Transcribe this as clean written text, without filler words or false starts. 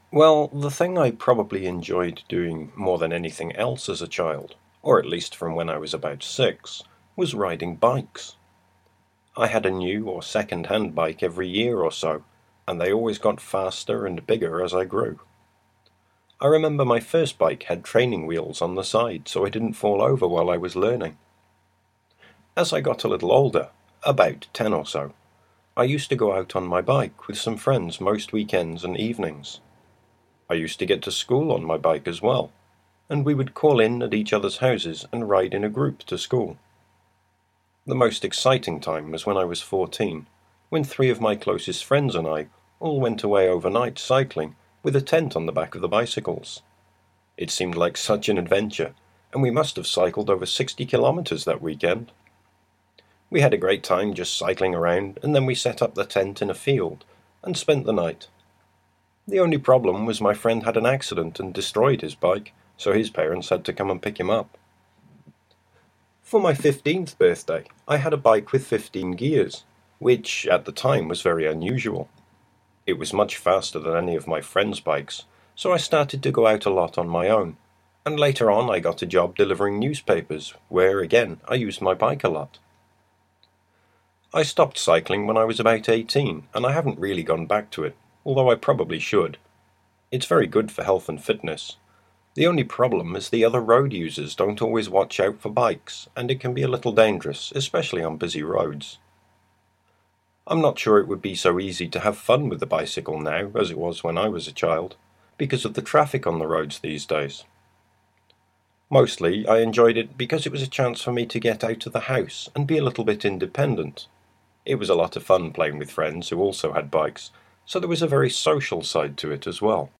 Well, the thing I probably enjoyed doing more than anything else as a child, or at least from when I was about 6, was riding bikes. I had a new or second-hand bike every year or so, and they always got faster and bigger as I grew. I remember my first bike had training wheels on the side so I didn't fall over while I was learning. As I got a little older, about 10 or so, I used to go out on my bike with some friends most weekends and evenings. I used to get to school on my bike as well, and we would call in at each other's houses and ride in a group to school. The most exciting time was when I was 14, when 3 of my closest friends and I all went away overnight cycling with a tent on the back of the bicycles. It seemed like such an adventure, and we must have cycled over 60 kilometers that weekend. We had a great time just cycling around, and then we set up the tent in a field and spent the night. The only problem was my friend had an accident and destroyed his bike, so his parents had to come and pick him up. For my 15th birthday, I had a bike with 15 gears, which at the time was very unusual. It was much faster than any of my friends' bikes, so I started to go out a lot on my own, and later on I got a job delivering newspapers, where again I used my bike a lot. I stopped cycling when I was about 18, and I haven't really gone back to it, although I probably should. It's very good for health and fitness. The only problem is the other road users don't always watch out for bikes, and it can be a little dangerous, especially on busy roads. I'm not sure it would be so easy to have fun with the bicycle now as it was when I was a child, because of the traffic on the roads these days. Mostly, I enjoyed it because it was a chance for me to get out of the house and be a little bit independent. It was a lot of fun playing with friends who also had bikes, so there was a very social side to it as well.